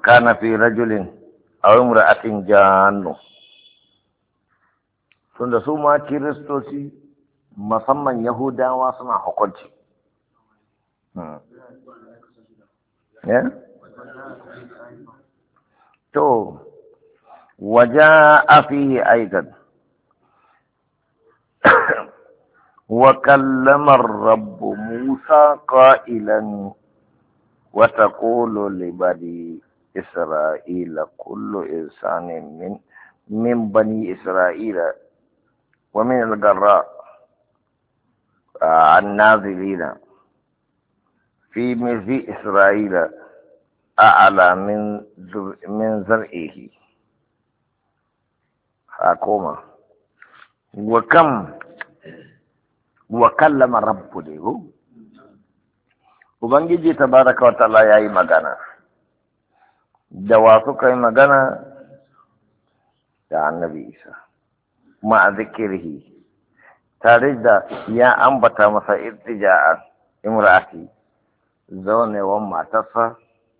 كان في رجل أو امرأة جان. tunda su ma kiristoci musamman yahudawa suna hukunci. To waja fihi aidan wa kallama ar-rabb Musa qailan wa taqulu li bani Isra'ila kullu insanin min bani Isra'ila ومن الجراء النازلين في مزي إسرائيل أعلى من زرعه حكومة وكلم رب له وبنجي تبارك وتعالى يا مغانا دواسك يا مغانا يا النبي عيسى مع ذكره تاريخ يا أنبت مسا ارتجاء امرأتي زون وما تصفى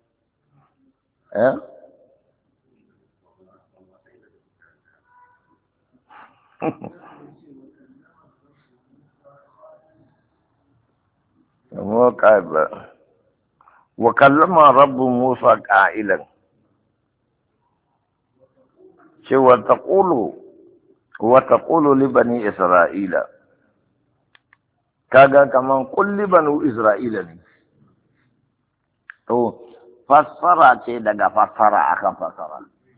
وكلم رب موسى قائلا شو وتقول لبني إسرائيل كذا كمان كل بنو إسرائيل تو فسر شيء دعا فسر أكم فسر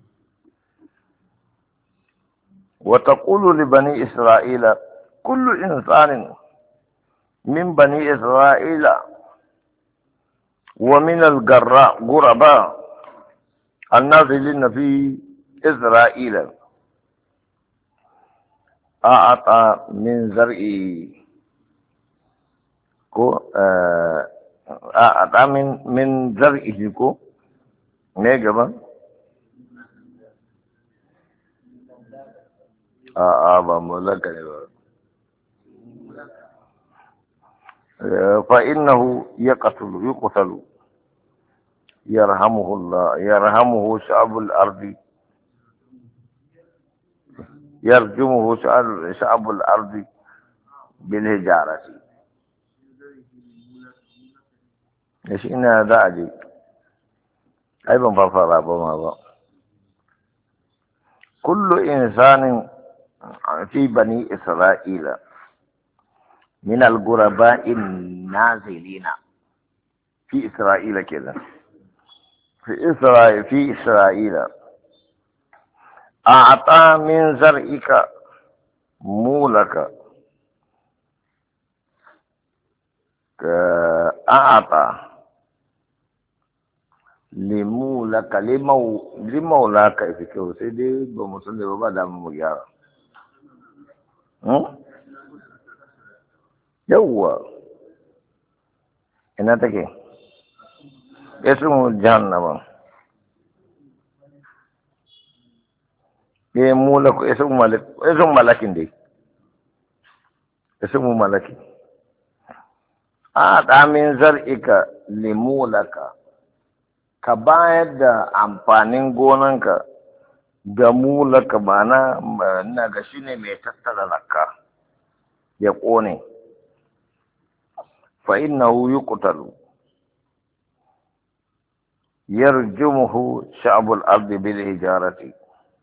وتقول لبني إسرائيل كل إنسان من بني إسرائيل ومن غرباء النازلين في إسرائيل أعطى من زرعي أعطى من زرعه نجبا ملك فإنه يقتل يرحمه الله يرحمه شعب الأرض يرجمه شعب الأرض بالهجارة. إيش إن هذا أجي أيضا فصل بما كل إنسان في بني إسرائيل من الغرباء النازلين في إسرائيل كذا في إسرائيل أعطى من زرعك مولك أعطى لمولك لمولاك إفكار سيدي بمسلم بابا مجارة يوه إنها تكي اسمه جهنم ये मूलक ऐसे मलक इंदी ऐसे मलकी min zar'ika limulaka ka bayar da amfanin gonanka ga mulaka bana na ga shine mai tattara zakka ya kone fa innahu yuqtalu yarjumuhu sha'bul ardi bil hijarati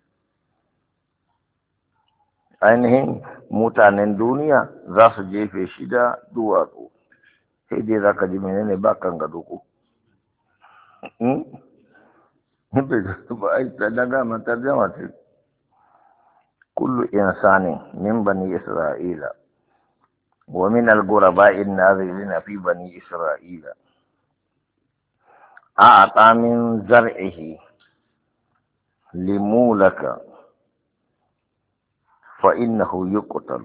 ainihin mutanen duniya za su jefe shi da duwatsu sai dai za ka ji menene ba kan gado ko ba ai daga matar jama ce kullu insanin min bani isra'ila wa min al-ghuraba'i an-nazilina fi bani isra'ila a'ata min zar'ihi limulaka فإنه يقتل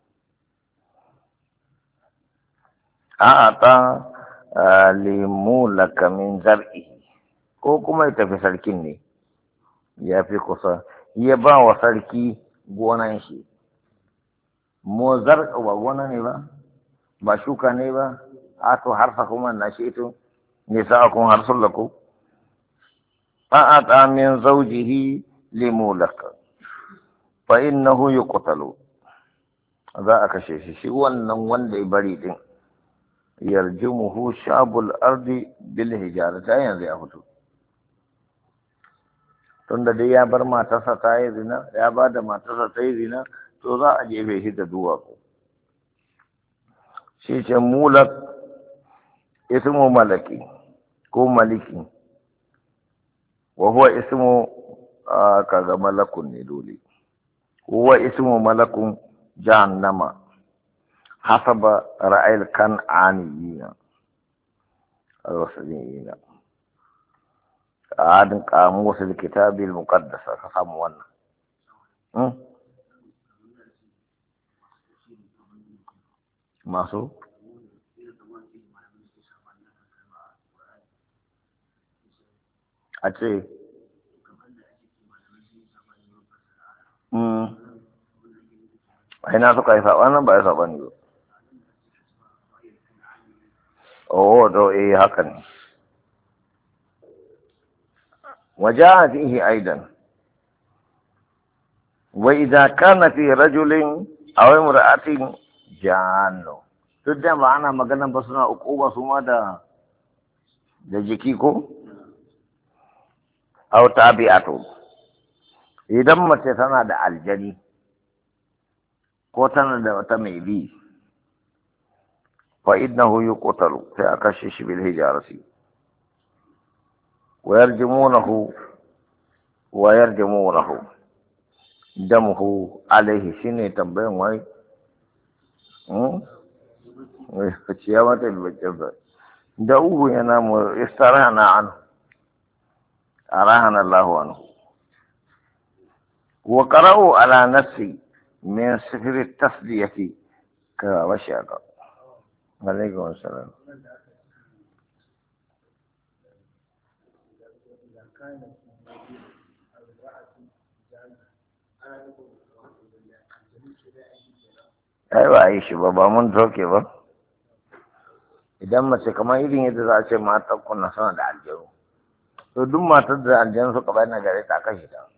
أعطى لمولك من زرعه ko kuma ya tafi sarkin ne ya fi kusa ya ba wa sarki gonan shi mo zarka ba gona ne ba shuka ne ba a to harfa kuma na shi ito ne sa kun harsun lako أعطى من زوجه لمولك فإنه يقتل. za a kashe shi shi wannan wanda ya bari din yarjumuhu shabul ardi bil hijarata yanzu ya fito tunda dai ya bar matarsa ta yi zina ya ba da matarsa ta yi zina to za a jefe shi da duwatsu shi ce mulak ismu malaki ko maliki wa huwa ismu kaga malakun ne dole huwa ismu malakun جهنم حسب رأي الكنعانيين الرسليين عاد قاموس الكتاب المقدس فهمونا ماسو أتي ina suka yi saɓanin ba ya saɓani ba. Oh, to haka ne. Wajaha fihi aidan. Wa idza kana fi rajulin aw imra'atin jannu. Duk da ba ana magana ba suna uquba su ma da jiki ko? Aw tabi'atu. Idan mace tana da aljani ko tana da wata mai bi fa innahu yuqtalu sai aka shi bil hijarati wa yarjumunahu damuhu alaihi shine tambayan wai ciya mata bilbacin da uhu yana mu istarahana anhu arahana Allahu anhu wa qara'u ala nafsi من سفر التسلية كوشاك. عليكم السلام. أيوة عيش بابا من توكي با. إذا ما سكما يدين يدرس ما تكون نسنا دالجو. تو دم ما تدرس الجنس كبارنا جالس تاكشيدا.